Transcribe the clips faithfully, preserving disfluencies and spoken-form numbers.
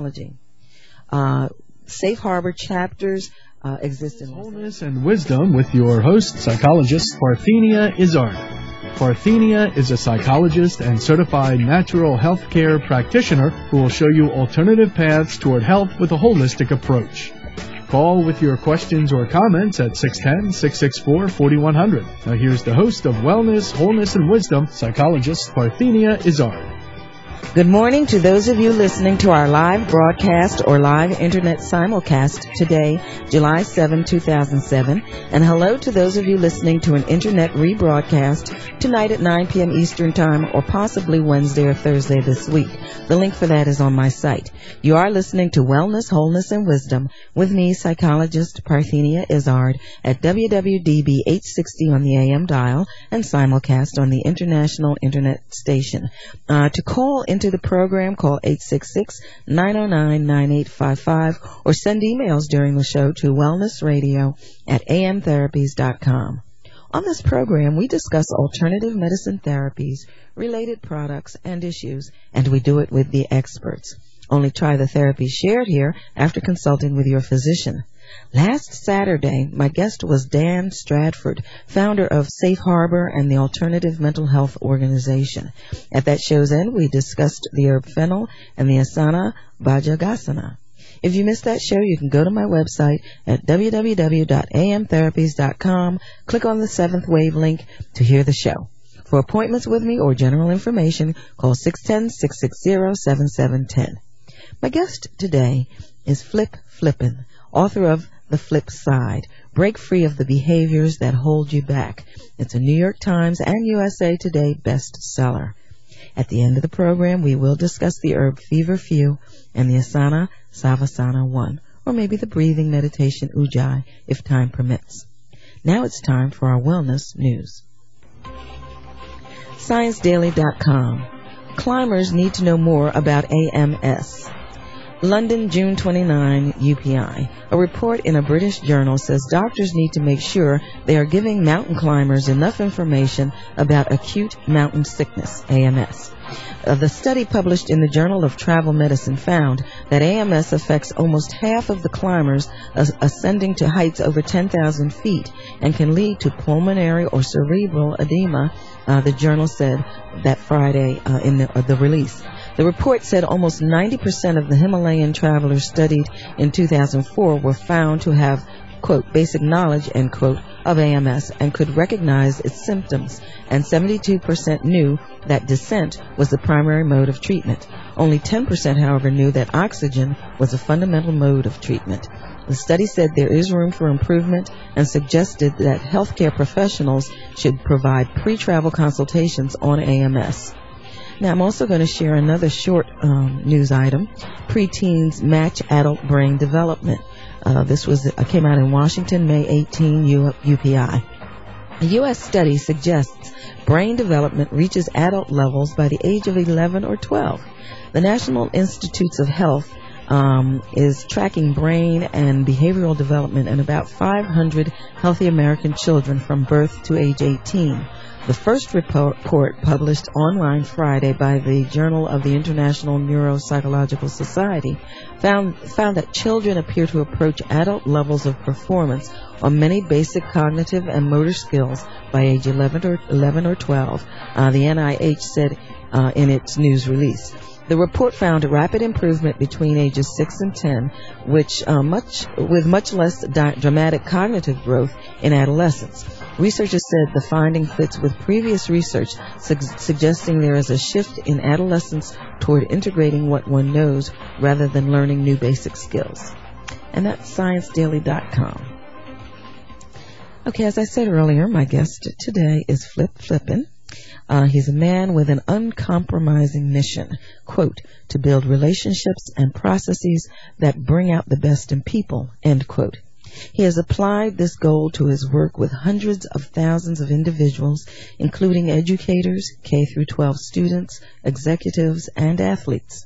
psychology. Uh, Safe Harbor chapters uh, exist in Wholeness and Wisdom with your host, psychologist Parthenia Izzard. Parthenia is a psychologist and certified natural health care practitioner who will show you alternative paths toward health with a holistic approach. Call with your questions or comments at six one zero, six six four, four one zero zero. Now here's the host of Wellness, Wholeness, and Wisdom, psychologist Parthenia Izzard. Good morning to those of you listening to our live broadcast or live internet simulcast today, July seventh, two thousand seven, and hello to those of you listening to an internet rebroadcast tonight at nine p.m. Eastern Time or possibly Wednesday or Thursday this week. The link for that is on my site. You are listening to Wellness, Wholeness, and Wisdom with me, psychologist Parthenia Izzard, at W W D B eight sixty on the A M dial and simulcast on the international internet station. Uh, to call into the program, call eight six six, nine oh nine, nine eight five five or send emails during the show to wellnessradio at a m therapies dot com. On this program, we discuss alternative medicine therapies, related products, and issues, and we do it with the experts. Only try the therapy shared here after consulting with your physician. Last Saturday, my guest was Dan Stratford, founder of Safe Harbor and the Alternative Mental Health Organization. At that show's end, we discussed the herb fennel and the asana bhajagasana. If you missed that show, you can go to my website at w w w dot a m therapies dot com, click on the seventh wave link to hear the show. For appointments with me or general information, call six one zero, six six zero, seven seven one zero. My guest today is Flip Flippin, author of The Flip Side, Break Free of the Behaviors That Hold You Back. It's a New York Times and U S A Today bestseller. At the end of the program, we will discuss the herb Feverfew and the asana Savasana one, or maybe the breathing meditation Ujjayi, if time permits. Now it's time for our wellness news. Science Daily dot com. Climbers need to know more about A M S. London, June twenty-ninth, U P I. A report in a British journal says doctors need to make sure they are giving mountain climbers enough information about acute mountain sickness, A M S. Uh, the study published in the Journal of Travel Medicine found that A M S affects almost half of the climbers as ascending to heights over ten thousand feet and can lead to pulmonary or cerebral edema, uh, the journal said that Friday uh, in the, uh, the release. The report said almost ninety percent of the Himalayan travelers studied in two thousand four were found to have, quote, basic knowledge, end quote, of A M S and could recognize its symptoms, and seventy-two percent knew that descent was the primary mode of treatment. Only ten percent, however, knew that oxygen was a fundamental mode of treatment. The study said there is room for improvement and suggested that healthcare professionals should provide pre-travel consultations on A M S. Now, I'm also going to share another short um, news item, Preteens Match Adult Brain Development. Uh, this was uh, came out in Washington, May eighteenth, U- UPI. A U S study suggests brain development reaches adult levels by the age of eleven or twelve. The National Institutes of Health um, is tracking brain and behavioral development in about five hundred healthy American children from birth to age eighteen. The first report published online Friday by the Journal of the International Neuropsychological Society found, found that children appear to approach adult levels of performance on many basic cognitive and motor skills by age eleven or, eleven or twelve, uh, the N I H said uh, in its news release. The report found a rapid improvement between ages six and ten, which uh, much with much less di- dramatic cognitive growth in adolescence. Researchers said the finding fits with previous research su- suggesting there is a shift in adolescence toward integrating what one knows rather than learning new basic skills. And that's Science Daily dot com. Okay, as I said earlier, my guest today is Flip Flippin. Uh, he's a man with an uncompromising mission, quote, to build relationships and processes that bring out the best in people, end quote. He has applied this goal to his work with hundreds of thousands of individuals, including educators, K through twelve students, executives, and athletes.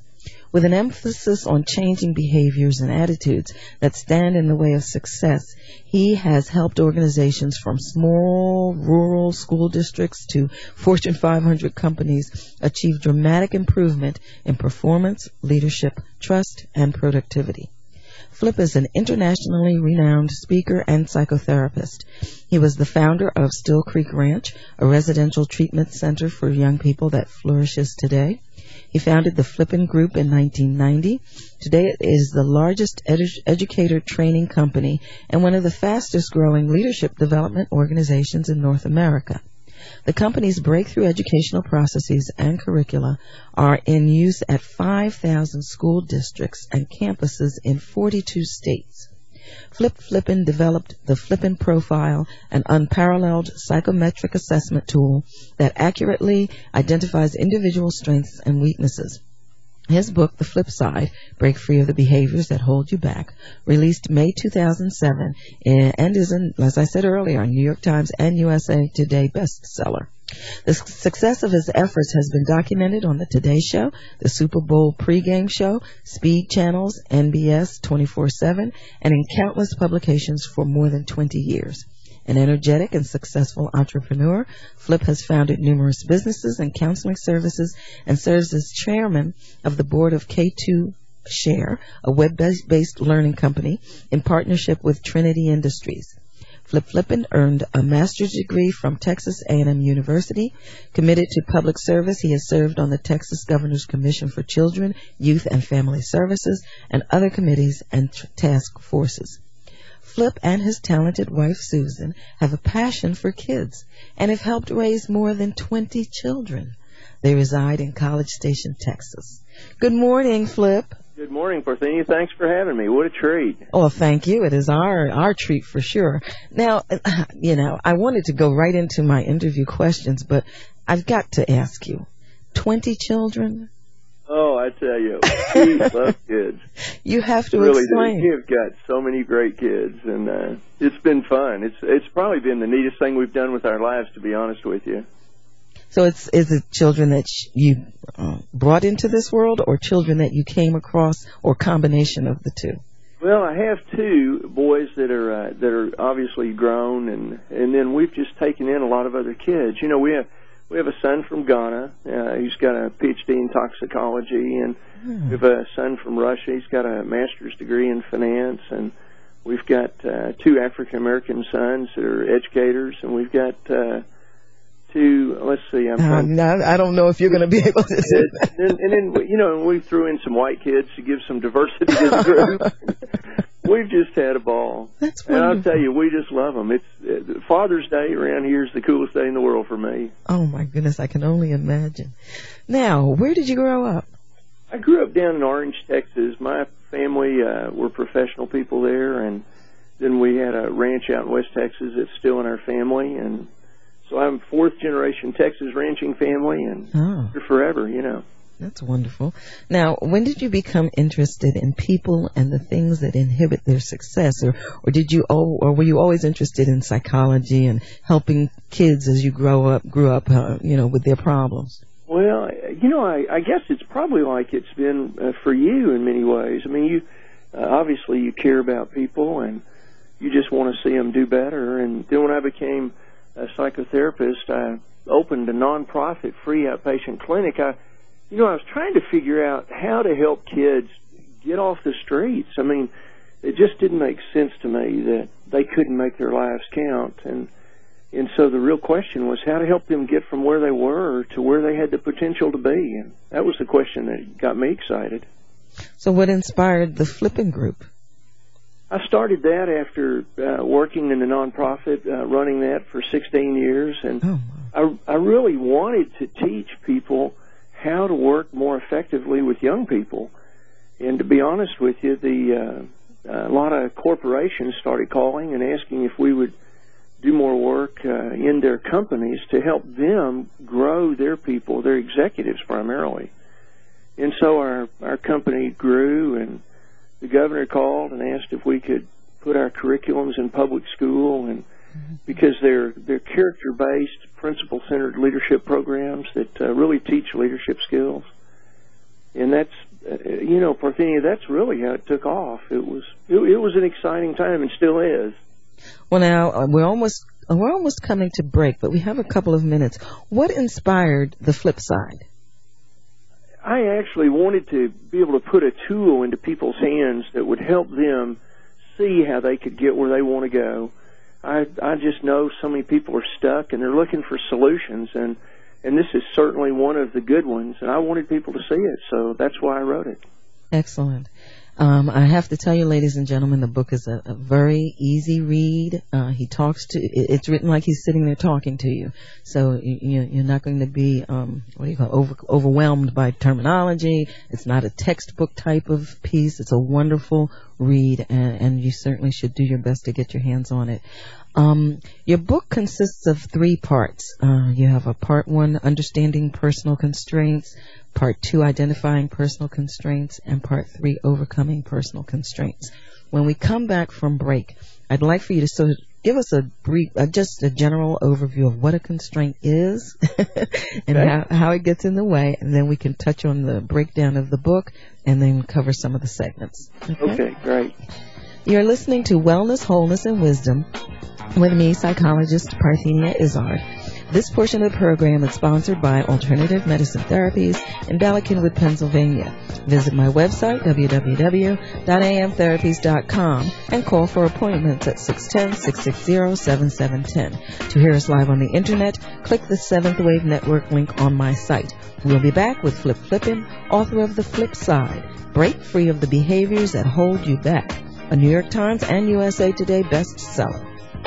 With an emphasis on changing behaviors and attitudes that stand in the way of success, he has helped organizations from small rural school districts to Fortune five hundred companies achieve dramatic improvement in performance, leadership, trust, and productivity. Flip is an internationally renowned speaker and psychotherapist. He was the founder of Still Creek Ranch, a residential treatment center for young people that flourishes today. He founded the Flippin' Group in nineteen ninety. Today it is the largest edu- educator training company and one of the fastest growing leadership development organizations in North America. The company's breakthrough educational processes and curricula are in use at five thousand school districts and campuses in forty-two states. Flip Flippin developed the Flippin Profile, an unparalleled psychometric assessment tool that accurately identifies individual strengths and weaknesses. His book, The Flip Side, Break Free of the Behaviors That Hold You Back, released May two thousand seven and is, in, as I said earlier, a New York Times and U S A Today bestseller. The success of his efforts has been documented on The Today Show, the Super Bowl pregame show, Speed Channels, N B S twenty-four seven, and in countless publications for more than twenty years. An energetic and successful entrepreneur, Flip has founded numerous businesses and counseling services and serves as chairman of the board of K two Share, a web-based learning company in partnership with Trinity Industries. Flip Flippin earned a master's degree from Texas A and M University. Committed to public service, he has served on the Texas Governor's Commission for Children, Youth, and Family Services and other committees and t- task forces. Flip and his talented wife, Susan, have a passion for kids and have helped raise more than twenty children. They reside in College Station, Texas. Good morning, Flip. Good morning, Parthenia. Thanks for having me. What a treat. Oh, thank you. It is our, our treat for sure. Now, you know, I wanted to go right into my interview questions, but I've got to ask you, twenty children? Oh, I tell you, we love kids. You have to really explain. Do. You've got so many great kids, and uh, it's been fun. It's it's probably been the neatest thing we've done with our lives, to be honest with you. So it's is it children that sh- you uh, brought into this world, or children that you came across, or combination of the two? Well, I have two boys that are uh, that are obviously grown, and and then we've just taken in a lot of other kids. You know, we have. We have a son from Ghana. Uh, he's got a P H D in toxicology, and hmm. we have a son from Russia. He's got a master's degree in finance, and we've got uh, two African American sons that are educators, and we've got uh, two. Let's see, I'm uh, no, I don't know if you're going to be able to do that. And, and then you know, we threw in some white kids to give some diversity to the group. We've just had a ball. That's wonderful. And I'll tell you, we just love them. It's uh, Father's Day around here is the coolest day in the world for me. Oh, my goodness. I can only imagine. Now, where did you grow up? I grew up down in Orange, Texas. My family uh, were professional people there, and then we had a ranch out in West Texas that's still in our family. And so I'm fourth-generation Texas ranching family, and oh. here forever, you know. That's wonderful. Now, when did you become interested in people and the things that inhibit their success, or, or did you, or were you always interested in psychology and helping kids as you grow up, grew up, uh, you know, with their problems? Well, you know, I, I guess it's probably like it's been uh, for you in many ways. I mean, you uh, obviously you care about people and you just want to see them do better. And then when I became a psychotherapist, I opened a nonprofit free outpatient clinic. I You know, I was trying to figure out how to help kids get off the streets. I mean, it just didn't make sense to me that they couldn't make their lives count. And and so the real question was how to help them get from where they were to where they had the potential to be. And that was the question that got me excited. So what inspired the Flippin' Group? I started that after uh, working in the nonprofit, uh, running that for sixteen years. And oh, I, I really wanted to teach people how to work more effectively with young people. And to be honest with you, the uh, a lot of corporations started calling and asking if we would do more work uh, in their companies to help them grow their people, their executives primarily. And so our, our company grew, and the governor called and asked if we could put our curriculums in public school, and because they're they're character-based, principle-centered leadership programs that uh, really teach leadership skills. And that's uh, you know, Parthenia, that's really how it took off. It was it, it was an exciting time and still is. Well, now uh, we're almost uh, we're almost coming to break, but we have a couple of minutes. What inspired the flip side? I actually wanted to be able to put a tool into people's hands that would help them see how they could get where they want to go. I I just know so many people are stuck and they're looking for solutions, and and this is certainly one of the good ones, and I wanted people to see it, so that's why I wrote it. Excellent. Um, I have to tell you, ladies and gentlemen, the book is a, a very easy read. Uh, he talks to, it, it's written like he's sitting there talking to you. So you, you're not going to be, um, what do you call it, over, overwhelmed by terminology. It's not a textbook type of piece. It's a wonderful read, and, and you certainly should do your best to get your hands on it. Um, your book consists of three parts. Uh, you have a part one, understanding personal constraints, part two, identifying personal constraints, and part three, overcoming personal constraints. When we come back from break, I'd like for you to sort of give us a brief, uh, just a general overview of what a constraint is and okay. how, how it gets in the way, and then we can touch on the breakdown of the book and then cover some of the segments. Okay, okay great. You're listening to Wellness, Wholeness, and Wisdom with me, psychologist Parthenia Izzard. This portion of the program is sponsored by Alternative Medicine Therapies in Bala Cynwyd, Pennsylvania. Visit my website, w w w dot a m therapies dot com, and call for appointments at six one zero, six six zero, seven seven one zero. To hear us live on the Internet, click the Seventh Wave Network link on my site. We'll be back with Flip Flippin', author of The Flip Side, Break Free of the Behaviors That Hold You Back, a New York Times and U S A Today bestseller.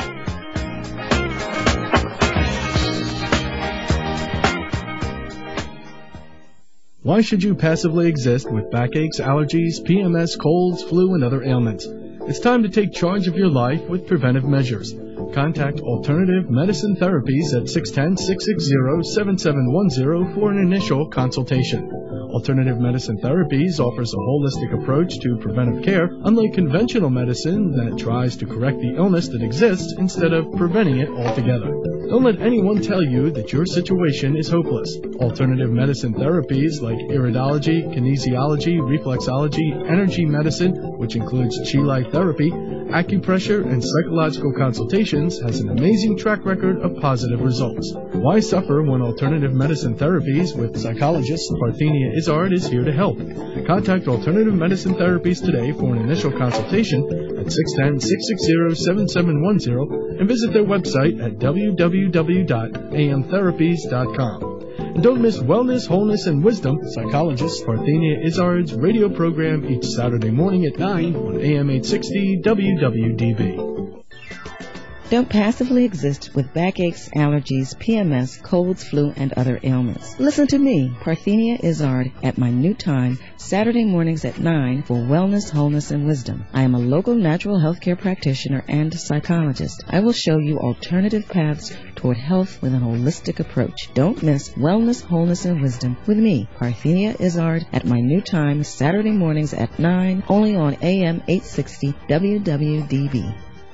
Why should you passively exist with backaches, allergies, P M S, colds, flu, and other ailments? It's time to take charge of your life with preventive measures. Contact Alternative Medicine Therapies at six one zero, six six zero, seven seven one zero for an initial consultation. Alternative Medicine Therapies offers a holistic approach to preventive care, unlike conventional medicine that tries to correct the illness that exists instead of preventing it altogether. Don't let anyone tell you that your situation is hopeless. Alternative medicine therapies like iridology, kinesiology, reflexology, energy medicine, which includes Chi therapy, acupressure, and psychological consultations, has an amazing track record of positive results. Why suffer when Alternative Medicine Therapies with psychologist Parthenia Izzard is here to help? Contact Alternative Medicine Therapies today for an initial consultation at six one zero, six six zero, seven seven one zero and visit their website at w w w dot a m therapies dot com. And don't miss Wellness, Wholeness, and Wisdom, psychologist Parthenia Izzard's radio program each Saturday morning at nine on A M eight sixty W W D B. Don't passively exist with backaches, allergies, P M S, colds, flu, and other ailments. Listen to me, Parthenia Izzard, at my new time, Saturday mornings at nine for Wellness, Wholeness, and Wisdom. I am a local natural health care practitioner and psychologist. I will show you alternative paths toward health with an holistic approach. Don't miss Wellness, Wholeness, and Wisdom with me, Parthenia Izzard, at my new time, Saturday mornings at nine, only on A M eight sixty W W D B.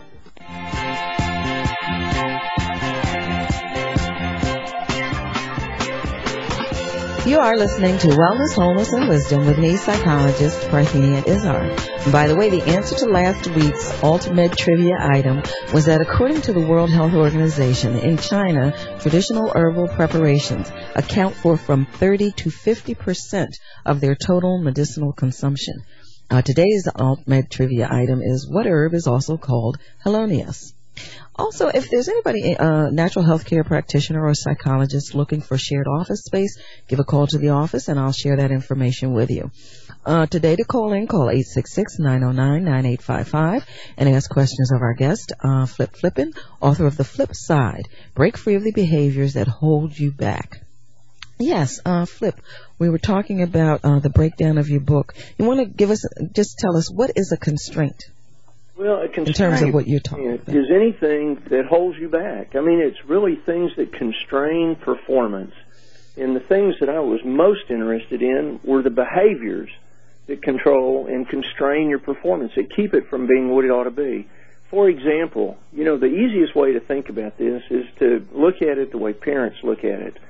You are listening to Wellness, Wholeness, and Wisdom with me, psychologist Parthenia Izzard. And by the way, the answer to last week's Ultimate Trivia item was that according to the World Health Organization, in China, traditional herbal preparations account for from thirty to fifty percent of their total medicinal consumption. Uh, today's Ultimate Trivia item is, what herb is also called Helonius? Also, if there's anybody, a uh, natural health care practitioner or psychologist looking for shared office space, give a call to the office and I'll share that information with you. Uh, today to call in, call eight six six, nine oh nine, nine eight five five and ask questions of our guest, uh, Flip Flippin', author of The Flip Side, Break Free of the Behaviors That Hold You Back. Yes, uh, Flip, we were talking about uh, the breakdown of your book. You want to give us, just tell us, what is a constraint? Well, a constraint in terms of what you're talking about, is anything that holds you back. I mean, it's really things that constrain performance. And the things that I was most interested in were the behaviors that control and constrain your performance, that keep it from being what it ought to be. For example, you know, the easiest way to think about this is to look at it the way parents look at it.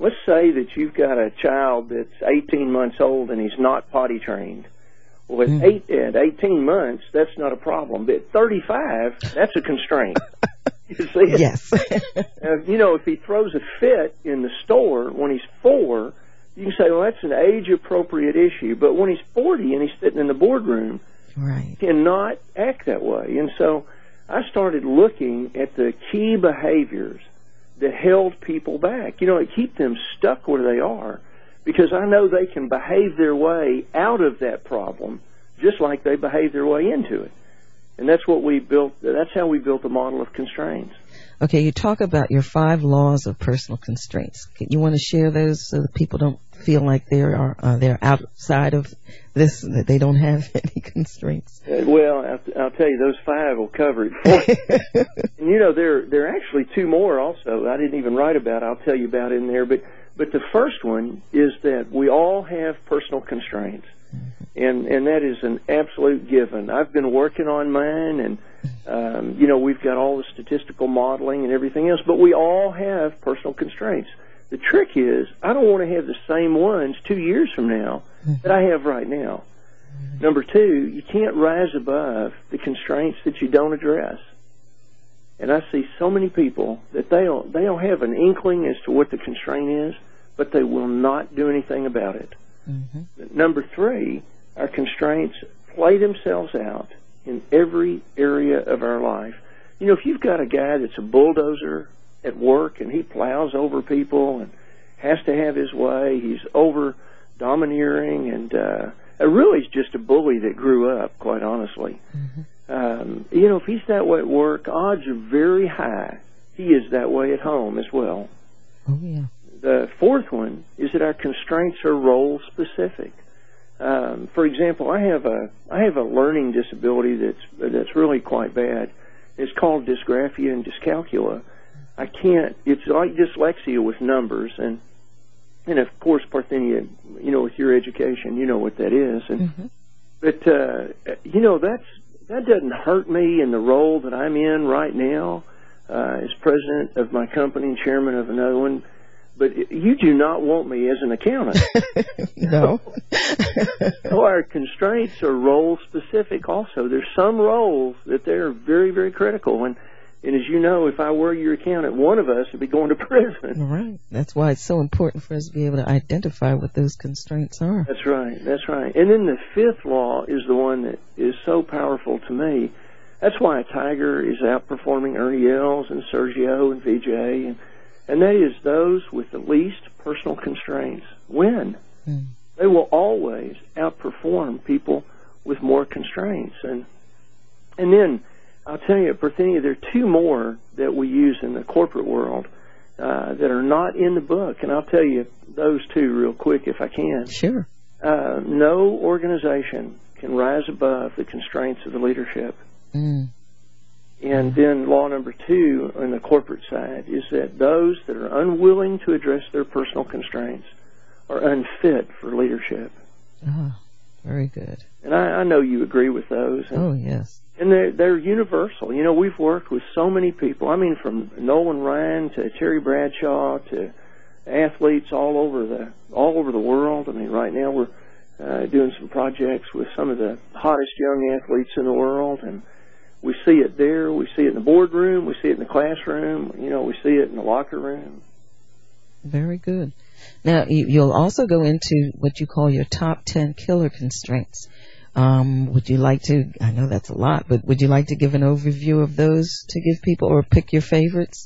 let's say that you've got a child that's eighteen months old and he's not potty trained. Well, at, mm. eight, at eighteen months, that's not a problem. But at thirty-five, that's a constraint. You see it? Yes. uh, you know, if he throws a fit in the store when he's four, you can say, well, that's an age-appropriate issue. But when he's forty and he's sitting in the boardroom, right, he cannot act that way. And so I started looking at the key behaviors that held people back. You know, it keep them stuck where they are, because I know they can behave their way out of that problem just like they behave their way into it. And that's what we built. That's how we built a model of constraints. Okay, you talk about your five laws of personal constraints. You want to share those so that people don't feel like they are uh, they're outside of this, that they don't have any constraints? Uh, well, I'll, I'll tell you, those five will cover it for you. And you know, there there are actually two more also I didn't even write about. I'll tell you about in there. But but the first one is that we all have personal constraints. And and that is an absolute given. I've been working on mine, and um, you know, we've got all the statistical modeling and everything else, but we all have personal constraints. The trick is, I don't want to have the same ones two years from now that I have right now. Number two, you can't rise above the constraints that you don't address. And I see so many people that they don't they don't have an inkling as to what the constraint is, but they will not do anything about it. Mm-hmm. Number three, our constraints play themselves out in every area of our life. You know, if you've got a guy that's a bulldozer at work and he plows over people and has to have his way, he's over domineering, and uh, really is just a bully that grew up, quite honestly. Mm-hmm. Um, you know, if he's that way at work, odds are very high he is that way at home as well. Oh, yeah. The fourth one is that our constraints are role specific. Um, for example, I have a I have a learning disability that's that's really quite bad. It's called dysgraphia and dyscalculia. I can't. It's like dyslexia with numbers, and and of course, Parthenia, you know, with your education, you know what that is. And mm-hmm. but uh, you know, that's that doesn't hurt me in the role that I'm in right now uh, as president of my company and chairman of another one. But you do not want me as an accountant. No. So our constraints are role specific also. There's some roles that they're very, very critical. And, and as you know, if I were your accountant, one of us would be going to prison. Right. That's why it's so important for us to be able to identify what those constraints are. That's right. That's right. And then the fifth law is the one that is so powerful to me. That's why a Tiger is outperforming Ernie Els and Sergio and V J, and And that is those with the least personal constraints win. Mm. They will always outperform people with more constraints. And and then, I'll tell you, Parthenia, there are two more that we use in the corporate world uh, that are not in the book. And I'll tell you those two real quick if I can. Sure. Uh, no organization can rise above the constraints of the leadership. Mm. And then law number two on the corporate side is that those that are unwilling to address their personal constraints are unfit for leadership. Oh, very good. And I, I know you agree with those. And, oh, yes. And they're, they're universal. You know, we've worked with so many people. I mean, from Nolan Ryan to Terry Bradshaw to athletes all over the all over the world. I mean, right now we're uh, doing some projects with some of the hottest young athletes in the world, and we see it there. We see it in the boardroom. We see it in the classroom. You know, we see it in the locker room. Very good. Now, you, you'll also go into what you call your top ten killer constraints. Um, would you like to, I know that's a lot, but would you like to give an overview of those to give people, or pick your favorites?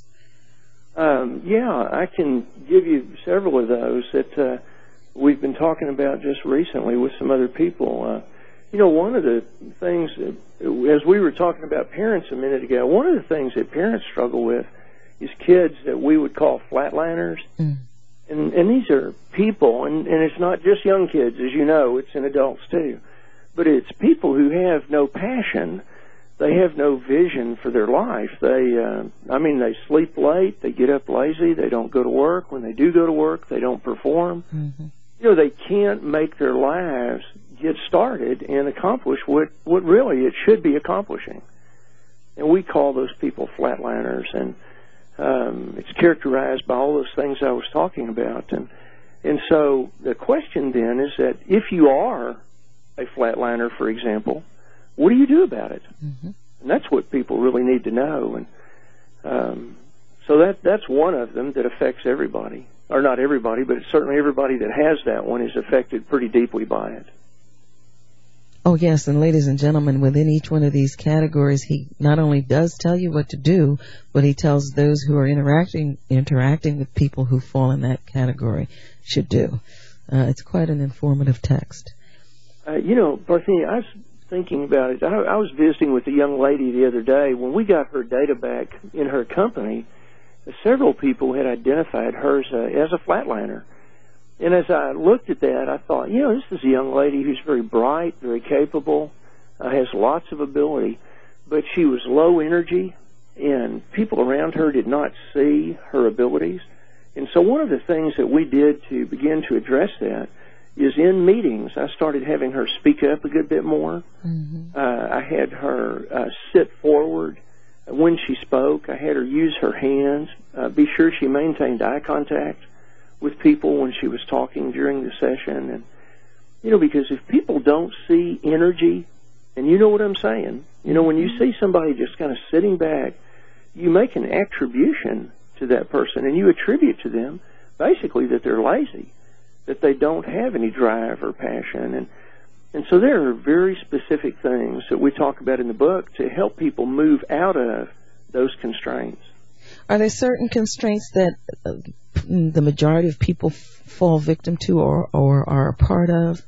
Um, yeah, I can give you several of those that uh, we've been talking about just recently with some other people. Uh, You know, one of the things, as we were talking about parents a minute ago, one of the things that parents struggle with is kids that we would call flatliners. Mm. And, and these are people, and, and it's not just young kids, as you know, it's in adults too. But it's people who have no passion. They have no vision for their life. They, uh, I mean, they sleep late, they get up lazy, they don't go to work. When they do go to work, they don't perform. Mm-hmm. You know, they can't make their lives get started and accomplish what, what really it should be accomplishing. And we call those people flatliners. And Um, it's characterized by all those things I was talking about. And, and so the question then is that if you are a flatliner, for example, what do you do about it? Mm-hmm. And that's what people really need to know. And um, so that that's one of them that affects everybody. Or not everybody, but certainly everybody that has that one is affected pretty deeply by it. Oh, yes, and ladies and gentlemen, within each one of these categories, he not only does tell you what to do, but he tells those who are interacting interacting with people who fall in that category should do. Uh, it's quite an informative text. Uh, you know, Parthenia, I was thinking about it. I, I was visiting with a young lady the other day. When we got her data back in her company, several people had identified her as a, as a flatliner. And as I looked at that, I thought, you know, this is a young lady who's very bright, very capable, uh, has lots of ability, but she was low energy, and people around her did not see her abilities. And so one of the things that we did to begin to address that is in meetings, I started having her speak up a good bit more. Mm-hmm. Uh, I had her uh, sit forward when she spoke. I had her use her hands, uh, be sure she maintained eye contact with people when she was talking during the session. And, you know, because if people don't see energy, and you know what I'm saying, you know, when you see somebody just kind of sitting back, you make an attribution to that person, and you attribute to them basically that they're lazy, that they don't have any drive or passion. And and so there are very specific things that we talk about in the book to help people move out of those constraints. Are there certain constraints that uh, the majority of people f- fall victim to or, or are a part of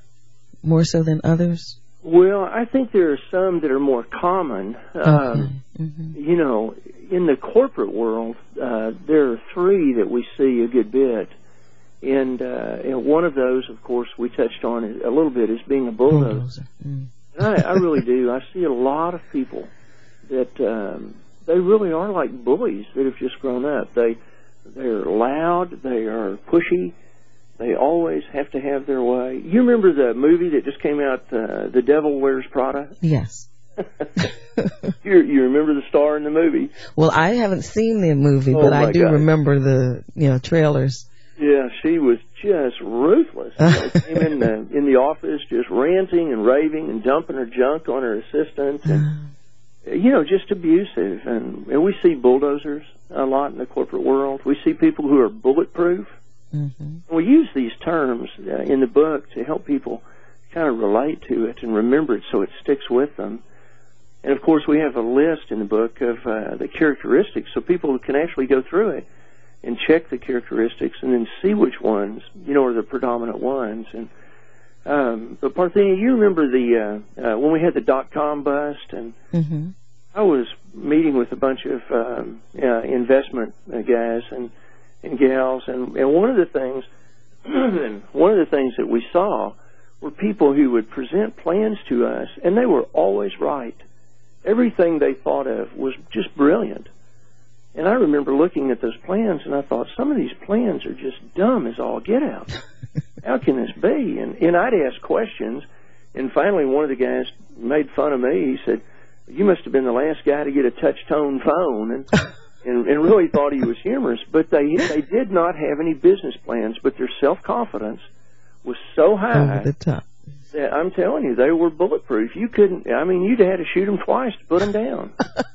more so than others? Well, I think there are some that are more common. Okay. Um, mm-hmm. You know, in the corporate world, uh, there are three that we see a good bit. And, uh, and one of those, of course, we touched on a little bit, is being a bulldozer. bulldozer. Mm. And I, I really do. I see a lot of people that um, they really are like bullies that have just grown up. They, they're loud. They are pushy. They always have to have their way. You remember the movie that just came out, uh, The Devil Wears Prada? Yes. you, you remember the star in the movie? Well, I haven't seen the movie, oh but I do God. remember the you know trailers. Yeah, she was just ruthless. You know, came in the in the office just ranting and raving and dumping her junk on her assistant, and you know, just abusive. And, and we see bulldozers a lot in the corporate world. We see people who are bulletproof. Mm-hmm. We use these terms uh, in the book to help people kind of relate to it and remember it so it sticks with them. And of course, we have a list in the book of uh, the characteristics, so people can actually go through it and check the characteristics and then see which ones, you know, are the predominant ones. And um, but Parthenia, you remember the uh, uh, when we had the dot-com bust, and mm-hmm. I was meeting with a bunch of um, uh, investment uh, guys and and gals, and, and one of the things, one of the things that we saw were people who would present plans to us, and they were always right. Everything they thought of was just brilliant. And I remember looking at those plans, and I thought, some of these plans are just dumb as all get out. How can this be? And, and I'd ask questions, and finally one of the guys made fun of me. He said, you must have been the last guy to get a touch-tone phone, and, and, and really thought he was humorous. But they, they did not have any business plans, but their self-confidence was so high. Over the top. That I'm telling you, they were bulletproof. You couldn't, I mean, you'd had to shoot them twice to put them down.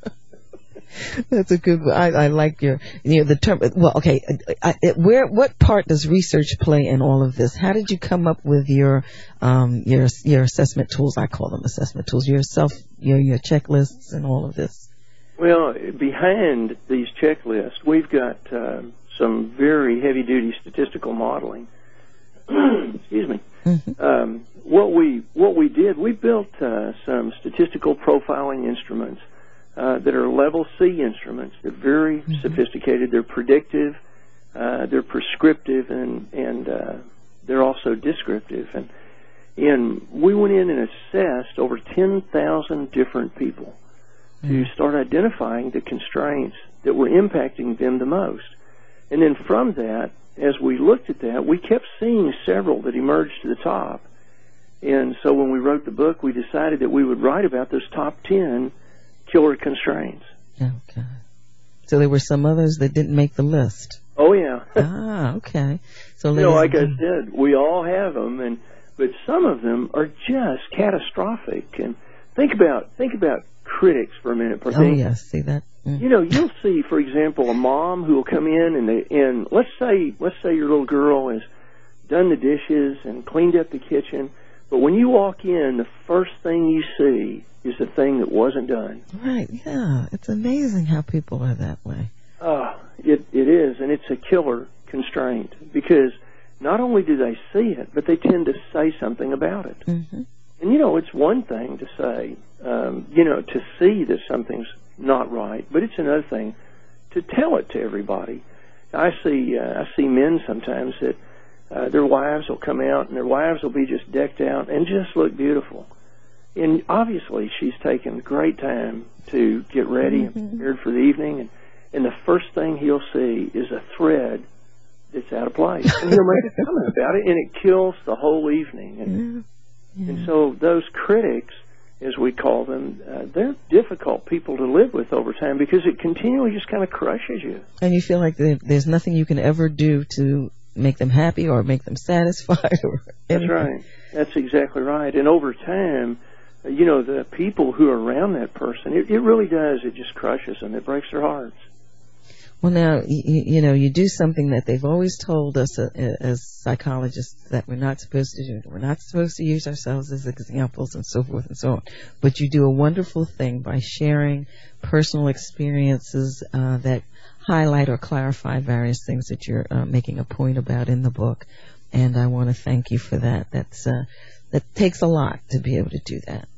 That's a good. I, I like your, you know, the term. Well, okay. I, it, where, what part does research play in all of this? How did you come up with your, um, your, your assessment tools? I call them assessment tools. Your self, your, your checklists and all of this. Well, behind these checklists, we've got uh, some very heavy-duty statistical modeling. Excuse me. Mm-hmm. Um, what we what we did, we built uh, some statistical profiling instruments. Uh, that are level C instruments. They're very mm-hmm. sophisticated. They're predictive. Uh, they're prescriptive, and and uh, they're also descriptive. And and we went in and assessed over ten thousand different people mm-hmm. to start identifying the constraints that were impacting them the most. And then from that, as we looked at that, we kept seeing several that emerged to the top. And so when we wrote the book, we decided that we would write about those top ten killer constraints. Okay. So there were some others that didn't make the list. Oh, yeah. Ah, okay. So, you know, like I said, we all have them, and but some of them are just catastrophic. And think about think about critics for a minute. Oh, yes. See that? Mm. You know, you'll see, for example, a mom who will come in and they, and let's say let's say your little girl has done the dishes and cleaned up the kitchen, but when you walk in, the first thing you see is the thing that wasn't done. Right. Yeah. It's amazing how people are that way. Uh, it it is, and it's a killer constraint because not only do they see it, but they tend to say something about it. Mm-hmm. And, you know, it's one thing to say, um, you know, to see that something's not right, but it's another thing to tell it to everybody. I see uh, I see men sometimes that uh, their wives will come out and their wives will be just decked out and just look beautiful. And obviously she's taken great time to get ready mm-hmm. and prepared for the evening, and and the first thing he'll see is a thread that's out of place. And he'll make a comment about it, and it kills the whole evening. And, yeah. Yeah. and so those critics, as we call them, uh, they're difficult people to live with over time because it continually just kind of crushes you. And you feel like there's nothing you can ever do to make them happy or make them satisfied. Or That's right. That's exactly right. And over time, you know, the people who are around that person, it, it really does. It just crushes them. It breaks their hearts. Well, now, you, you know, you do something that they've always told us uh, as psychologists that we're not supposed to do. We're not supposed to use ourselves as examples and so forth and so on. But you do a wonderful thing by sharing personal experiences uh, that highlight or clarify various things that you're uh, making a point about in the book. And I want to thank you for that. That's uh, that takes a lot to be able to do that.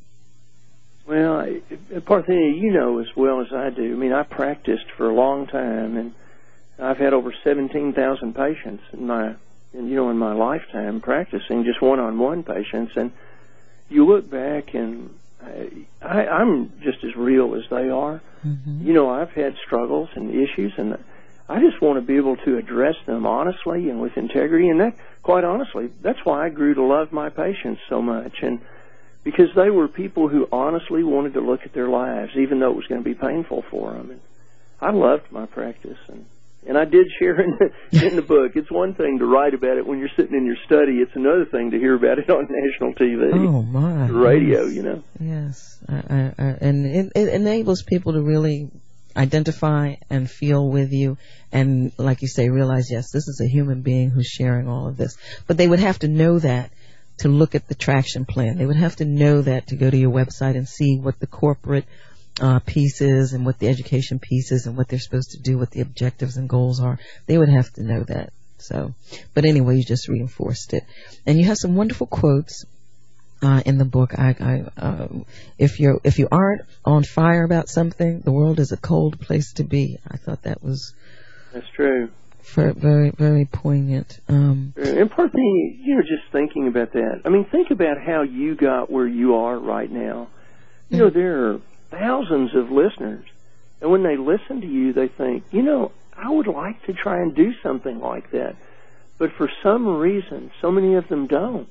Well, Parthenia, you know as well as I do. I mean, I practiced for a long time, and I've had over seventeen thousand patients in my, in, you know, in my lifetime practicing just one-on-one patients. And you look back, and I, I, I'm just as real as they are. Mm-hmm. You know, I've had struggles and issues, and I just want to be able to address them honestly and with integrity. And that, quite honestly, that's why I grew to love my patients so much. And because they were people who honestly wanted to look at their lives, even though it was going to be painful for them. And I loved my practice, and and I did share in the, in the book. It's one thing to write about it when you're sitting in your study. It's another thing to hear about it on national T V, oh my, radio. Yes. You know. Yes, I, I, I, and it, it enables people to really identify and feel with you, and like you say, realize, yes, this is a human being who's sharing all of this. But they would have to know that to look at the traction plan. They would have to know that to go to your website and see what the corporate uh, piece is and what the education piece is and what they're supposed to do, what the objectives and goals are. They would have to know that. So, but anyway, you just reinforced it. And you have some wonderful quotes uh, in the book. I, I, uh, if you're if you aren't on fire about something, the world is a cold place to be. I thought that was that's true. For very, very poignant. Um, and part of me, you know, just thinking about that. I mean, think about how you got where you are right now. You mm-hmm. know, there are thousands of listeners, and when they listen to you, they think, you know, I would like to try and do something like that, but for some reason, so many of them don't.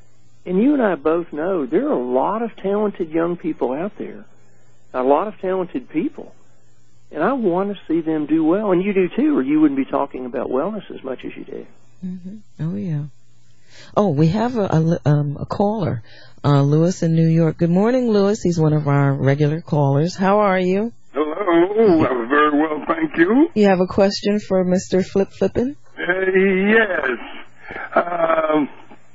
And you and I both know there are a lot of talented young people out there, a lot of talented people. And I want to see them do well, and you do too, or you wouldn't be talking about wellness as much as you do. Mm-hmm. Oh, yeah. Oh, we have a, a, um, a caller, uh, Lewis in New York. Good morning, Lewis. He's one of our regular callers. How are you? Hello. I'm very well, thank you. You have a question for Mister Flip Flippin? Uh, yes. Um...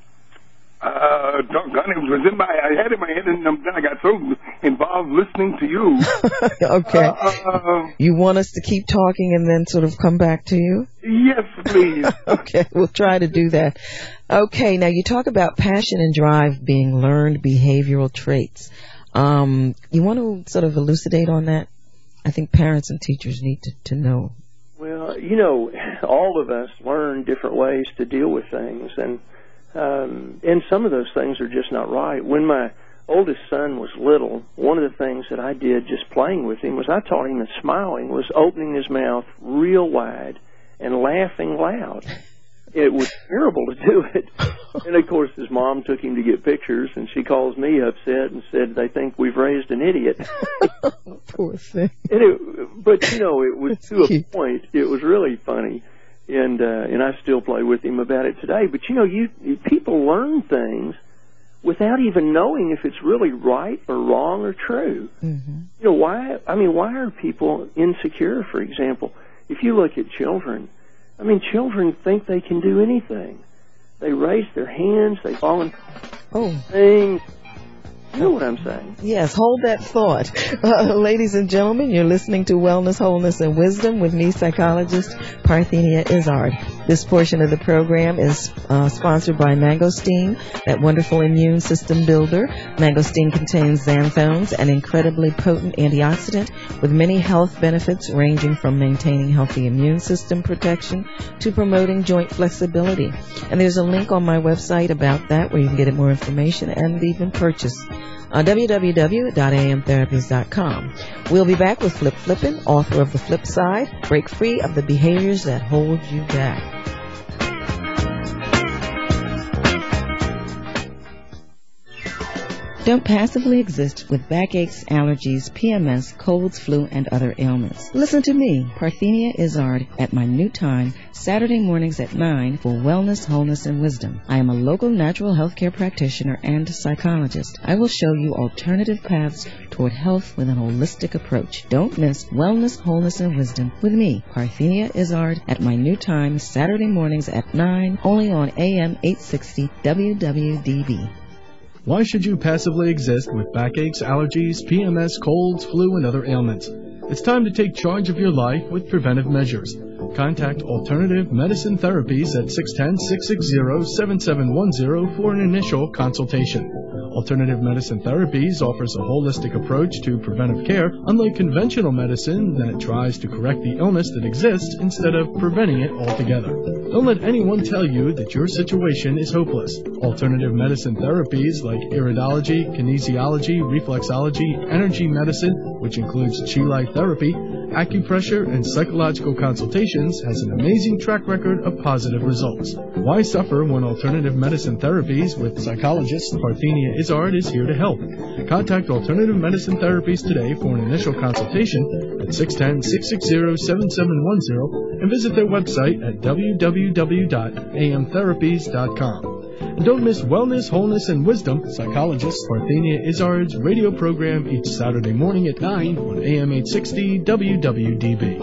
Uh, doggone, it was in my, I had it in my head, and then I got so involved listening to you. Okay. Uh, uh, you want us to keep talking and then sort of come back to you? Yes, please. Okay, we'll try to do that. Okay, now you talk about passion and drive being learned behavioral traits. Um, you want to sort of elucidate on that? I think parents and teachers need to, to know. Well, you know, all of us learn different ways to deal with things, and Um, and some of those things are just not right. When my oldest son was little, one of the things that I did just playing with him was I taught him that smiling was opening his mouth real wide and laughing loud. It was terrible to do it. And, of course, his mom took him to get pictures, and she calls me upset and said they think we've raised an idiot. Poor thing. And it, but, you know, it was to a point. It was really funny. And uh, and I still play with him about it today. But, you know, you people learn things without even knowing if it's really right or wrong or true. Mm-hmm. You know, why, I mean, why are people insecure, for example? If you look at children, I mean, children think they can do anything. They raise their hands, they volunteer oh. things. You know what I'm saying? Yes, hold that thought. Uh, ladies and gentlemen, you're listening to Wellness, Wholeness, and Wisdom with me, psychologist Parthenia Izzard. This portion of the program is uh, sponsored by Mangosteen, that wonderful immune system builder. Mangosteen contains xanthones, an incredibly potent antioxidant with many health benefits ranging from maintaining healthy immune system protection to promoting joint flexibility. And there's a link on my website about that where you can get more information and even purchase. On w w w dot a m therapies dot com. We'll be back with Flip Flippin', author of The Flip Side, Break Free of the Behaviors That Hold You Back. Don't passively exist with backaches, allergies, P M S, colds, flu, and other ailments. Listen to me, Parthenia Izzard, at my new time, Saturday mornings at nine for Wellness, Wholeness, and Wisdom. I am a local natural healthcare practitioner and psychologist. I will show you alternative paths toward health with an holistic approach. Don't miss Wellness, Wholeness, and Wisdom with me, Parthenia Izzard, at my new time, Saturday mornings at nine, only on A M eight sixty W W D B. Why should you passively exist with backaches, allergies, P M S, colds, flu, and other ailments? It's time to take charge of your life with preventive measures. Contact Alternative Medicine Therapies at six one zero, six six zero, seven seven one zero for an initial consultation. Alternative Medicine Therapies offers a holistic approach to preventive care, unlike conventional medicine that tries to correct the illness that exists instead of preventing it altogether. Don't let anyone tell you that your situation is hopeless. Alternative medicine therapies like iridology, kinesiology, reflexology, energy medicine, which includes Chi Life therapy, acupressure, and psychological consultations, has an amazing track record of positive results. Why suffer when Alternative Medicine Therapies with psychologist Parthenia Izzard is here to help? Contact Alternative Medicine Therapies today for an initial consultation at six one zero, six six zero, seven seven one zero and visit their website at w w w dot a m therapies dot com. And don't miss Wellness, Wholeness, and Wisdom, psychologist Parthenia Izzard's radio program each Saturday morning at nine on A M eight sixty W W D B.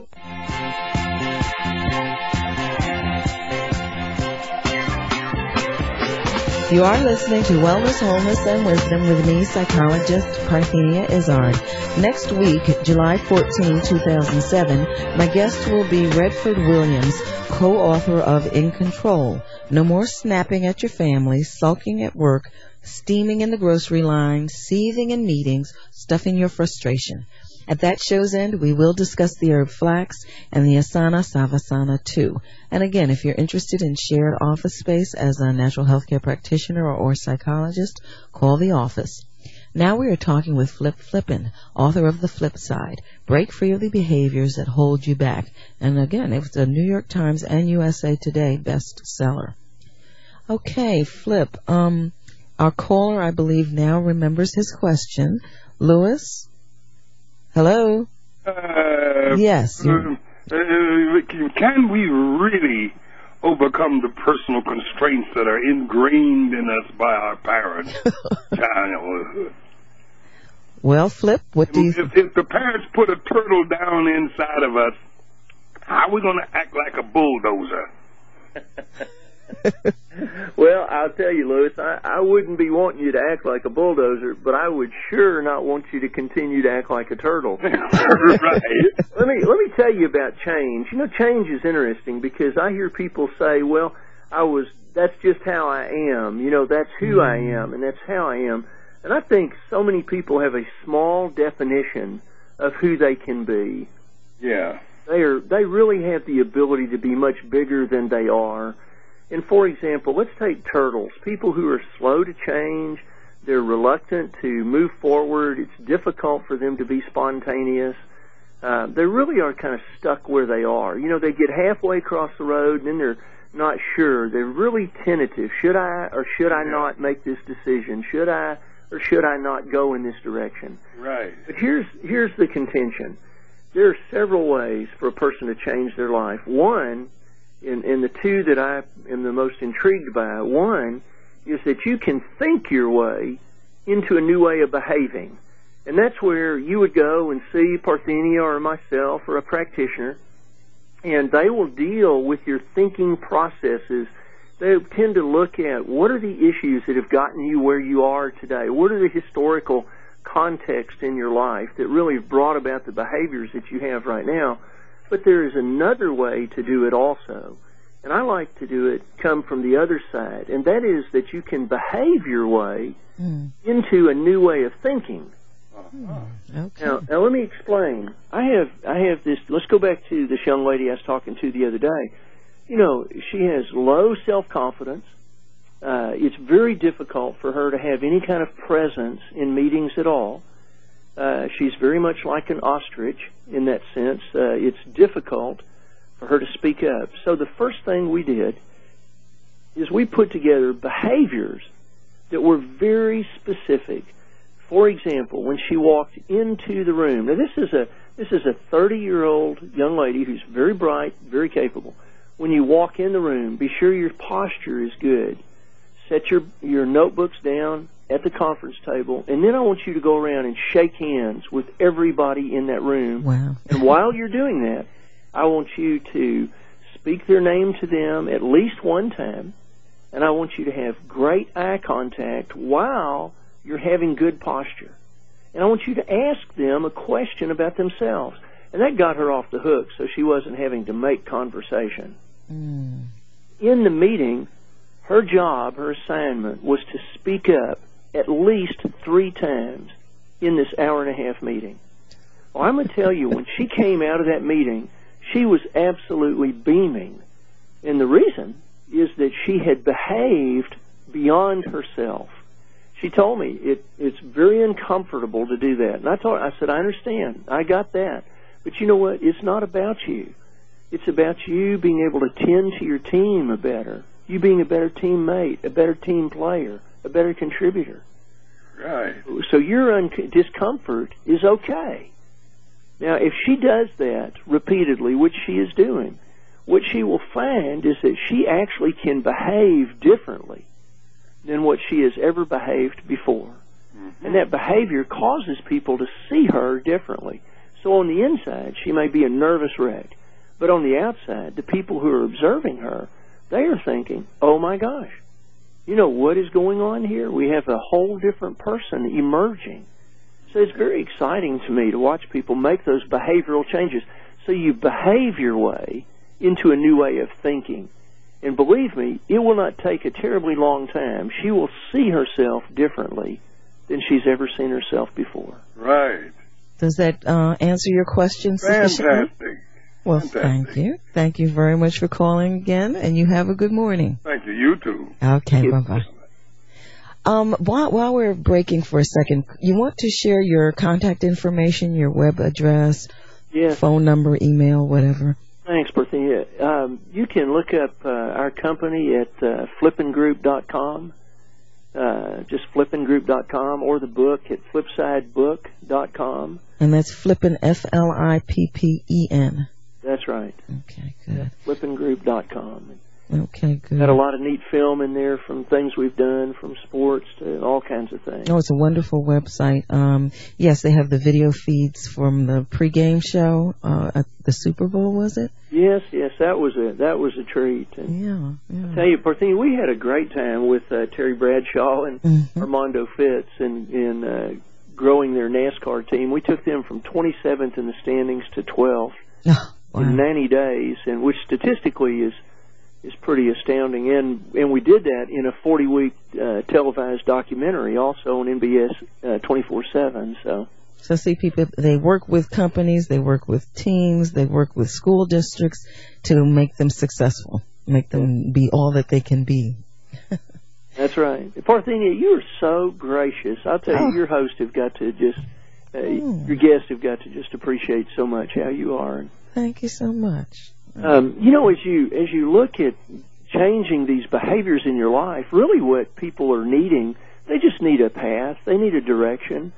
You are listening to Wellness, Wholeness, and Wisdom with me, psychologist Parthenia Izzard. Next week, July fourteenth, two thousand seven, my guest will be Redford Williams, co-author of In Control. No more snapping at your family, sulking at work, steaming in the grocery line, seething in meetings, stuffing your frustration. At that show's end, we will discuss the herb flax and the asana savasana too. And again, if you're interested in shared office space as a natural healthcare practitioner or, or psychologist, call the office. Now we are talking with Flip Flippin', author of The Flip Side, Break Free of the Behaviors That Hold You Back. And again, it was a New York Times and U S A Today bestseller. Okay, Flip, um, our caller, I believe, now remembers his question. Louis? Hello? Uh, yes. Uh, uh, can we really overcome the personal constraints that are ingrained in us by our parents? Well, Flip, what do you... If, if the parents put a turtle down inside of us, how are we going to act like a bulldozer? Well, I'll tell you, Louis, I, I wouldn't be wanting you to act like a bulldozer, but I would sure not want you to continue to act like a turtle. Right. Let me let me tell you about change. You know, change is interesting because I hear people say, well, I was that's just how I am. You know, that's who I am, and that's how I am. And I think so many people have a small definition of who they can be. Yeah. They are they really have the ability to be much bigger than they are. And for example, let's take turtles, people who are slow to change, they're reluctant to move forward, it's difficult for them to be spontaneous. Uh, they really are kind of stuck where they are. You know, they get halfway across the road and then they're not sure. They're really tentative. Should I or should I not make this decision? Should I or should I not go in this direction? Right. But here's here's the contention. there are several ways for a person to change their life. One, and, and the two that I am the most intrigued by, one is that you can think your way into a new way of behaving. And that's where you would go and see Parthenia or myself or a practitioner, and they will deal with your thinking processes. They tend to look at what are the issues that have gotten you where you are today? What are the historical context in your life that really have brought about the behaviors that you have right now? But there is another way to do it also. And I like to do it come from the other side, and that is that you can behave your way mm. into a new way of thinking. Mm. Okay. Now, now, let me explain. I have I have this. Let's go back to this young lady I was talking to the other day. You know, she has low self-confidence. Uh, it's very difficult for her to have any kind of presence in meetings at all. Uh, she's very much like an ostrich in that sense. Uh, it's difficult for her to speak up. So the first thing we did is we put together behaviors that were very specific. For example, when she walked into the room, now this is a this is a thirty-year-old young lady who's very bright, very capable. When you walk in the room, be sure your posture is good. Set your, your notebooks down at the conference table, and then I want you to go around and shake hands with everybody in that room. Wow. And while you're doing that, I want you to speak their name to them at least one time, and I want you to have great eye contact while you're having good posture. And I want you to ask them a question about themselves. And that got her off the hook, so she wasn't having to make conversation. Mm. In the meeting, her job, her assignment, was to speak up at least three times in this hour and a half meeting. Well, I'm going to tell you, when she came out of that meeting, she was absolutely beaming. And the reason is that she had behaved beyond herself. She told me it, it's very uncomfortable to do that. And I told her, I said, I understand. I got that. But you know what? It's not about you. It's about you being able to tend to your team a better, you being a better teammate, a better team player, a better contributor. Right. So your un- discomfort is okay. Now, if she does that repeatedly, which she is doing, what she will find is that she actually can behave differently than what she has ever behaved before. Mm-hmm. And that behavior causes people to see her differently. So on the inside, she may be a nervous wreck. But on the outside, the people who are observing her, they are thinking, oh my gosh, you know what is going on here? We have a whole different person emerging. So it's very exciting to me to watch people make those behavioral changes. So you behave your way into a new way of thinking. And believe me, it will not take a terribly long time. She will see herself differently than she's ever seen herself before. Right. Does that uh, answer your question sufficiently? Fantastic. Well, Fantastic. thank you. Thank you very much for calling again, and you have a good morning. Thank you. You too. Okay, bye-bye. Um, while, while we're breaking for a second, you want to share your contact information, your web address, yes. phone number, email, whatever? Thanks, Parthenia. Um, you can look up uh, our company at uh, flippin group dot com, uh, just flippin group dot com, or the book at flipside book dot com. And that's Flippin, F L I P P E N. That's right. Okay, good. flippin group dot com. Okay, good. Got a lot of neat film in there from things we've done, from sports to all kinds of things. Oh, it's a wonderful website. Um, yes, they have the video feeds from the pregame show uh, at the Super Bowl, was it? Yes, yes, that was a that was a treat. And yeah, yeah. I tell you, Parthenia, we had a great time with uh, Terry Bradshaw and mm-hmm. Armando Fitz in in uh, growing their NASCAR team. We took them from twenty-seventh in the standings to twelfth oh, wow. in ninety days, and which statistically is is pretty astounding. And and we did that in a forty-week uh, televised documentary, also on N B S uh, twenty-four seven. So. So see, people, they work with companies, they work with teams, they work with school districts to make them successful, make them be all that they can be. That's right. Parthenia, you are so gracious. I'll tell oh. you, your hosts have got to just, uh, oh. your guests have got to just appreciate so much how you are. Thank you so much. Um, you know, as you as you look at changing these behaviors in your life, really what people are needing, they just need a path, they need a direction.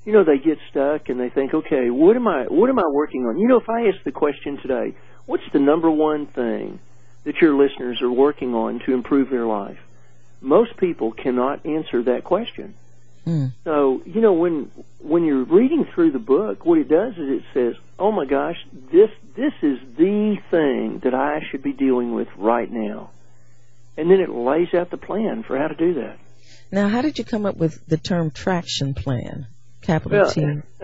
you know, they get stuck and they think, okay, what am I, what am I working on? You know, if I ask the question today, what's the number one thing that your listeners are working on to improve their life? Most people cannot answer that question. Mm. So, you know, when when you're reading through the book, what it does is it says, oh my gosh, this this is the thing that I should be dealing with right now. And then it lays out the plan for how to do that. Now, how did you come up with the term traction plan? Capital well, T.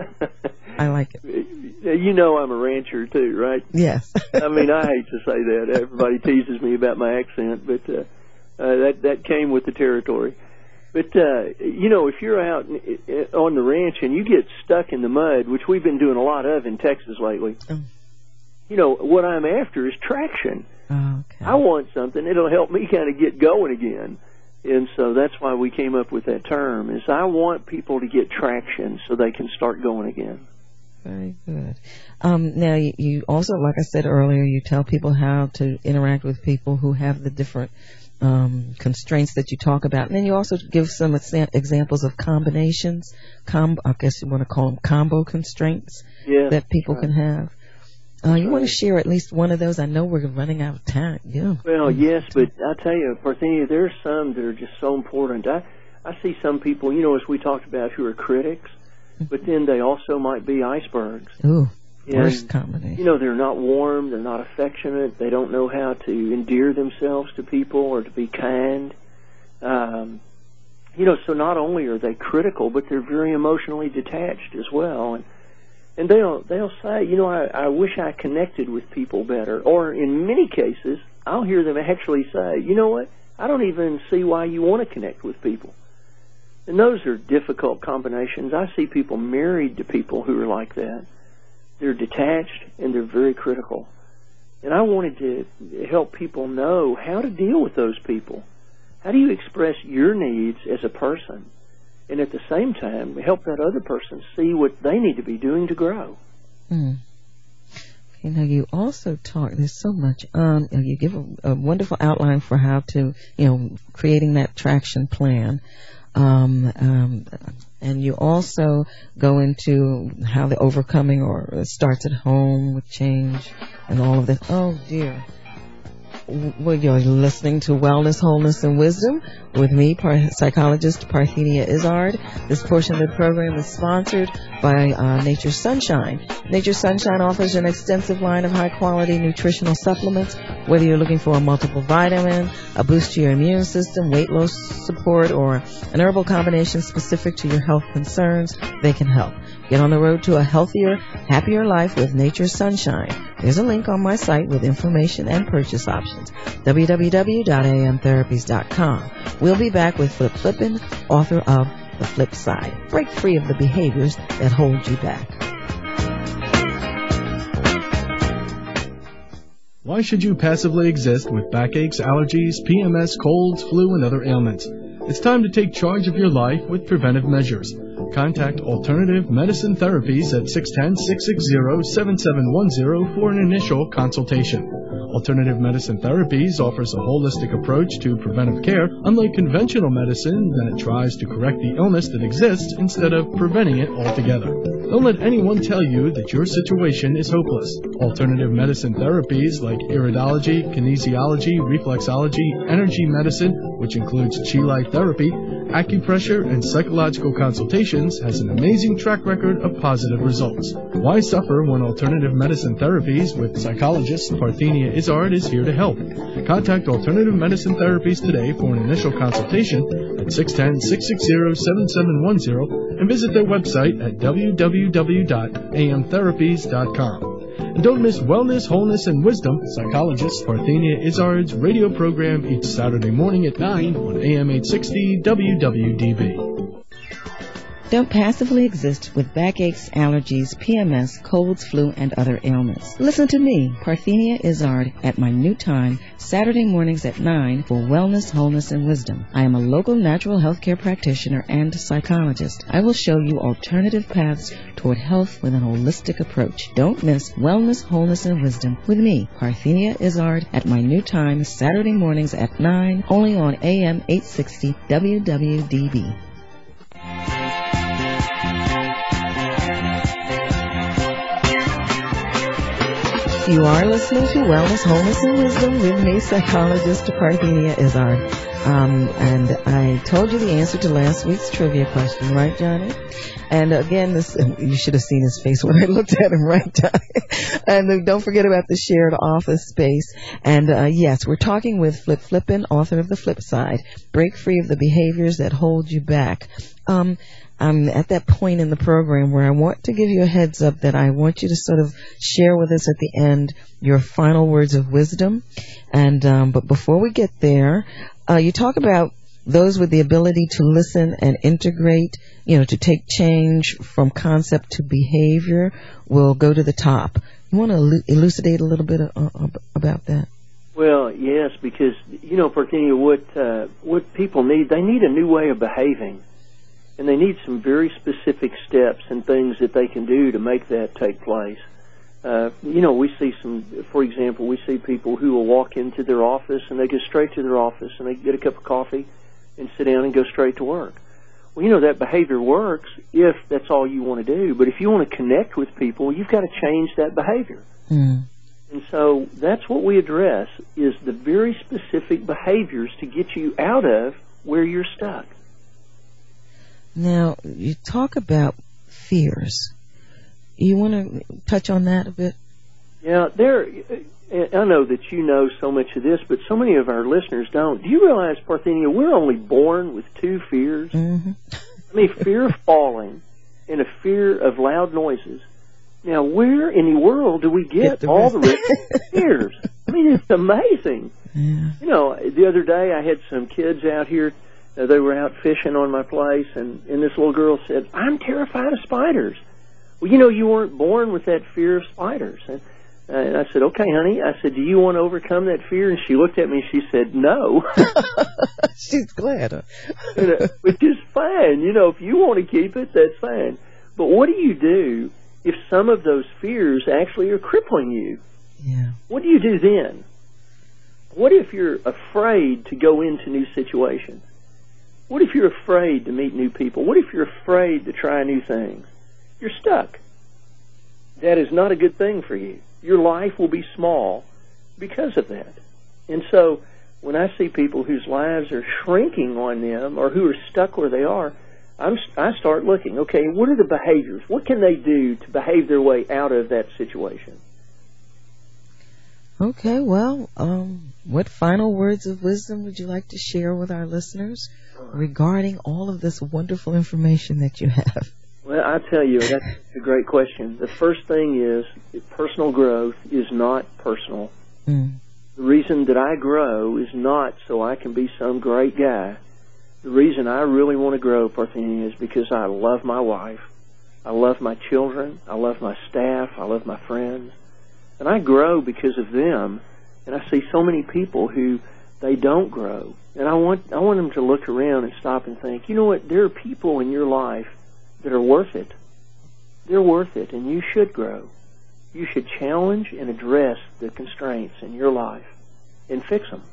I like it. You know I'm a rancher too, right? Yes. I mean, I hate to say that. Everybody teases me about my accent, but uh, uh, that that came with the territory. But, uh, you know, if you're out on the ranch and you get stuck in the mud, which we've been doing a lot of in Texas lately, oh. you know, what I'm after is traction. Oh, okay. I want something that'll help me kind of get going again. And so that's why we came up with that term, is I want people to get traction so they can start going again. Very good. Um, now, you, you also, like I said earlier, you tell people how to interact with people who have the different um, constraints that you talk about. And then you also give some exa- examples of combinations, com- I guess you want to call them combo constraints yeah, that people right. can have. Uh, you right. want to share at least one of those? I know we're running out of time. Yeah. Well, yes, but I tell you, Parthenia, there are some that are just so important. I, I see some people, you know, as we talked about, who are critics, but then they also might be icebergs. Ooh, worst combination. You know, they're not warm, they're not affectionate, they don't know how to endear themselves to people or to be kind. Um, you know, so not only are they critical, but they're very emotionally detached as well. And And they'll they'll say, you know, I, I wish I connected with people better. Or in many cases, I'll hear them actually say, you know what, I don't even see why you want to connect with people. And those are difficult combinations. I see people married to people who are like that. They're detached and they're very critical. And I wanted to help people know how to deal with those people. How do you express your needs as a person? And at the same time, help that other person see what they need to be doing to grow. Mm. Okay, now you also talk, there's so much, um, you give a, a wonderful outline for how to, you know, creating that traction plan. Um, um, and you also go into how the overcoming or starts at home with change and all of this. Oh, dear. Well, you're listening to Wellness, Wholeness, and Wisdom with me, par- psychologist Parthenia Izzard. This portion of the program is sponsored by uh, Nature Sunshine. Nature Sunshine offers an extensive line of high-quality nutritional supplements. Whether you're looking for a multiple vitamin, a boost to your immune system, weight loss support, or an herbal combination specific to your health concerns, they can help. Get on the road to a healthier, happier life with Nature Sunshine. There's a link on my site with information and purchase options. w w w dot a m therapies dot com. We'll be back with Flip Flippin, author of The Flip Side. Break free of the behaviors that hold you back. Why should you passively exist with backaches, allergies, P M S, colds, flu, and other ailments? It's time to take charge of your life with preventive measures. Contact Alternative Medicine Therapies at six one zero, six six zero, seven seven one zero for an initial consultation. Alternative Medicine Therapies offers a holistic approach to preventive care, unlike conventional medicine that it tries to correct the illness that exists instead of preventing it altogether. Don't let anyone tell you that your situation is hopeless. Alternative medicine therapies like iridology, kinesiology, reflexology, energy medicine, which includes chi light therapy, acupressure, and psychological consultations, has an amazing track record of positive results. Why suffer when Alternative Medicine Therapies with psychologist Parthenia Izzard is here to help? Contact Alternative Medicine Therapies today for an initial consultation at six one zero, six six zero, seven seven one zero and visit their website at w w w dot a m therapies dot com. And don't miss Wellness, Wholeness, and Wisdom, psychologist Parthenia Izzard's radio program each Saturday morning at nine on A M eight sixty W W D B. Don't passively exist with backaches, allergies, P M S, colds, flu, and other ailments. Listen to me, Parthenia Izzard, at my new time, Saturday mornings at nine for Wellness, Wholeness, and Wisdom. I am a local natural health care practitioner and psychologist. I will show you alternative paths toward health with an holistic approach. Don't miss Wellness, Wholeness, and Wisdom with me, Parthenia Izzard, at my new time, Saturday mornings at nine, only on A M eight sixty W W D B. You are listening to Wellness, Wholeness, and Wisdom with me, psychologist Parthenia Izzard. Um, and I told you the answer to last week's trivia question, right, Johnny? And again, this you should have seen his face when I looked at him, right, Johnny? And uh, don't forget about the shared office space. And uh, yes, we're talking with Flip Flippin, author of The Flip Side, Break Free of the Behaviors That Hold You Back. Um, I'm at that point in the program where I want to give you a heads up that I want you to sort of share with us at the end your final words of wisdom. And um, but before we get there, uh, you talk about those with the ability to listen and integrate, you know, to take change from concept to behavior will go to the top. You want to elucidate a little bit uh, about that? Well, yes, because, you know, Parthenia, what, uh, what people need, they need a new way of behaving. And they need some very specific steps and things that they can do to make that take place. Uh, you know, we see some, for example, we see people who will walk into their office and they go straight to their office and they get a cup of coffee and sit down and go straight to work. Well, you know, that behavior works if that's all you want to do. But if you want to connect with people, you've got to change that behavior. Mm. And so that's what we address, is the very specific behaviors to get you out of where you're stuck. Now, you talk about fears. You want to touch on that a bit? Yeah, there. I know that you know so much of this, but so many of our listeners don't. Do you realize, Parthenia, we're only born with two fears? Mm-hmm. I mean, fear of falling and a fear of loud noises. Now, where in the world do we get, get the all the rest of the fears? I mean, it's amazing. Yeah. You know, the other day I had some kids out here. Uh, they were out fishing on my place, and, and this little girl said, "I'm terrified of spiders." Well, you know, you weren't born with that fear of spiders. And, uh, and I said, "Okay, honey." I said, "Do you want to overcome that fear?" And she looked at me and she said, "No." She's glad. Huh? You know, which is fine. You know, if you want to keep it, that's fine. But what do you do if some of those fears actually are crippling you? Yeah. What do you do then? What if you're afraid to go into new situations? What if you're afraid to meet new people? What if you're afraid to try new things? You're stuck. That is not a good thing for you. Your life will be small because of that. And so when I see people whose lives are shrinking on them or who are stuck where they are, I'm, I start looking, okay, what are the behaviors? What can they do to behave their way out of that situation? Okay, well, um, what final words of wisdom would you like to share with our listeners regarding all of this wonderful information that you have? Well, I tell you, that's a great question. The first thing is that personal growth is not personal. Mm. The reason that I grow is not so I can be some great guy. The reason I really want to grow, Parthenia, is because I love my wife. I love my children. I love my staff. I love my friends. And I grow because of them. And I see so many people who they don't grow. And I want I want them to look around and stop and think, you know what, there are people in your life that are worth it. They're worth it, and you should grow. You should challenge and address the constraints in your life and fix them.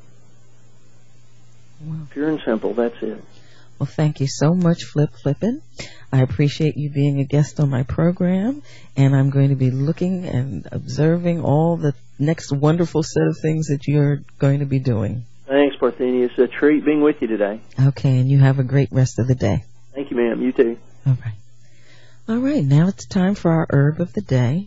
Wow. Pure and simple, that's it. Well, thank you so much, Flip Flippin. I appreciate you being a guest on my program, and I'm going to be looking and observing all the next wonderful set of things that you're going to be doing. Thanks, Parthenia. It's a treat being with you today. Okay, and you have a great rest of the day. Thank you, ma'am. You too. All right. All right, now it's time for our herb of the day.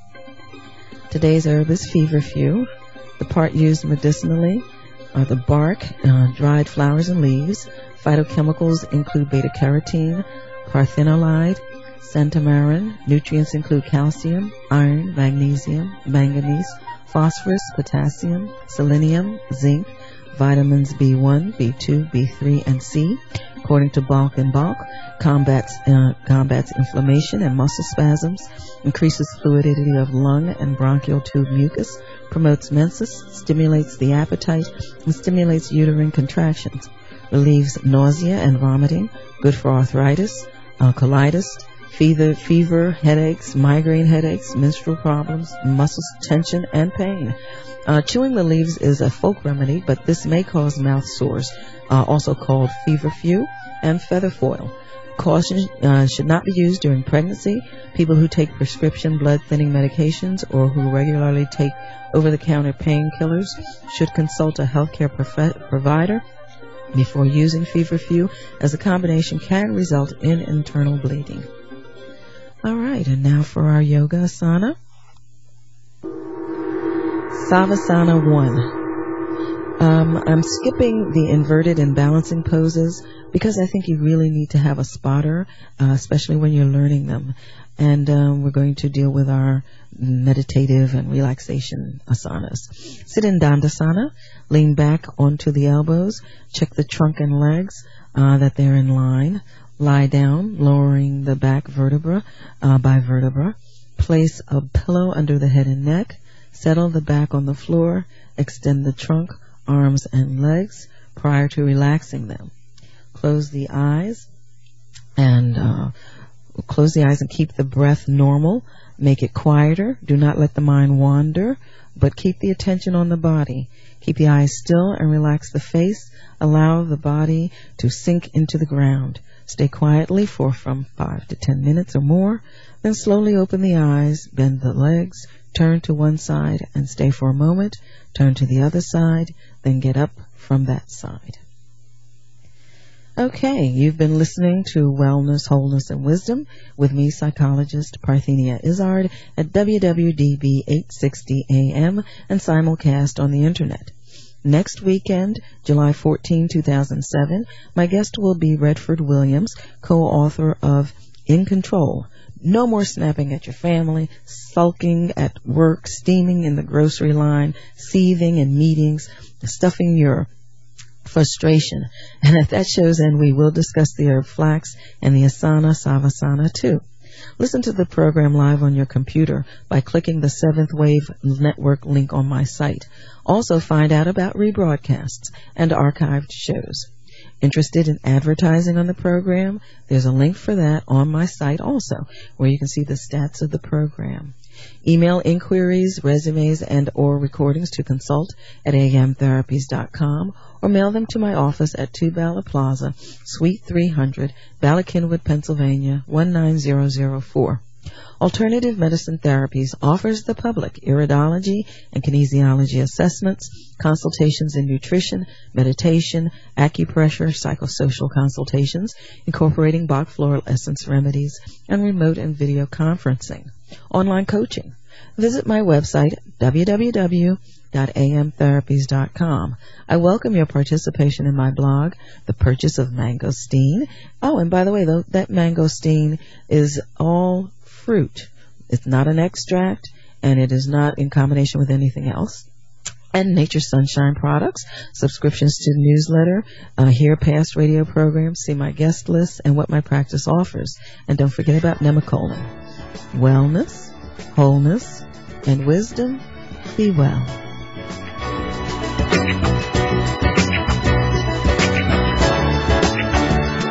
Today's herb is feverfew. The part used medicinally are the bark, uh, dried flowers and leaves. Phytochemicals include beta-carotene, parthenolide, centaurin. Nutrients include calcium, iron, magnesium, manganese, phosphorus, potassium, selenium, zinc, vitamins B one, B two, B three, and C. According to Balk and Balk, combats, uh, combats inflammation and muscle spasms, increases fluidity of lung and bronchial tube mucus, promotes menses, stimulates the appetite, and stimulates uterine contractions, relieves nausea and vomiting, good for arthritis, uh, colitis, fever, fever, headaches, migraine headaches, menstrual problems, muscle tension, and pain. Uh, chewing the leaves is a folk remedy, but this may cause mouth sores, uh, also called feverfew and featherfoil. Caution uh, should not be used during pregnancy. People who take prescription blood thinning medications or who regularly take over-the-counter painkillers should consult a healthcare prof- provider before using feverfew, as the combination can result in internal bleeding. All right, and now for our yoga asana. Savasana one. Um, I'm skipping the inverted and balancing poses because I think you really need to have a spotter, uh, especially when you're learning them. And um, we're going to deal with our meditative and relaxation asanas. Sit in Dandasana, lean back onto the elbows, check the trunk and legs uh, that they're in line. Lie down, lowering the back vertebra uh, by vertebra. Place a pillow under the head and neck. Settle the back on the floor. Extend the trunk, arms, and legs prior to relaxing them. Close the eyes and uh, close the eyes and keep the breath normal. Make it quieter. Do not let the mind wander, but keep the attention on the body. Keep the eyes still and relax the face. Allow the body to sink into the ground. Stay quietly for from five to ten minutes or more. Then slowly open the eyes, bend the legs, turn to one side and stay for a moment. Turn to the other side, then get up from that side. Okay, you've been listening to Wellness, Wholeness, and Wisdom with me, psychologist Parthenia Izzard, at W W D B eight sixty A M and simulcast on the Internet. Next weekend, July fourteenth, two thousand seven, my guest will be Redford Williams, co-author of In Control. No more snapping at your family, sulking at work, steaming in the grocery line, seething in meetings, stuffing your frustration. And at that show's end, we will discuss the herb flax and the asana savasana too. Listen to the program live on your computer by clicking the Seventh Wave Network link on my site. Also find out about rebroadcasts and archived shows. Interested in advertising on the program? There's a link for that on my site also, where you can see the stats of the program. Email inquiries, resumes, and or recordings to consult at a m therapies dot com, or mail them to my office at two Bala Plaza, Suite three hundred, Bala Cynwyd, Pennsylvania, one nine zero zero four. Alternative Medicine Therapies offers the public iridology and kinesiology assessments, consultations in nutrition, meditation, acupressure, psychosocial consultations, incorporating Bach floral essence remedies, and remote and video conferencing. Online coaching. Visit my website, w w w dot a m therapies dot com. I welcome your participation in my blog, The Purchase of Mangosteen. Oh, and by the way, though, that mangosteen is all fruit. It's not an extract, and it is not in combination with anything else. And Nature Sunshine products, subscriptions to the newsletter, uh, hear past radio programs, see my guest list, and what my practice offers. And don't forget about Nemacolin. Wellness, wholeness, and wisdom. Be well.